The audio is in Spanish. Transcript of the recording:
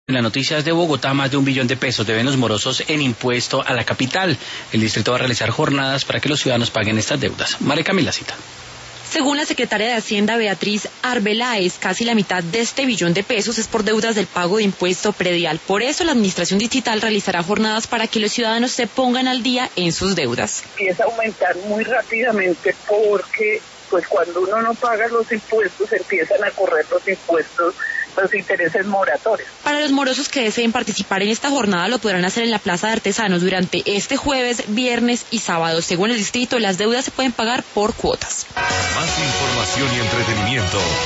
En las noticias de Bogotá, más de 1 billón de pesos deben los morosos en impuesto a la capital. El distrito va a realizar jornadas para que los ciudadanos paguen estas deudas. María Camila Cita. Según la secretaria de Hacienda Beatriz Arbeláez, casi la mitad de este 1 billón de pesos es por deudas del pago de impuesto predial. Por eso la administración distrital realizará jornadas para que los ciudadanos se pongan al día en sus deudas. Empieza a aumentar muy rápidamente porque cuando uno no paga los impuestos empiezan a correr los intereses moratorios. Para los morosos que deseen participar en esta jornada lo podrán hacer en la Plaza de Artesanos durante este jueves, viernes y sábado. Según el distrito, las deudas se pueden pagar por cuotas. Más información y entretenimiento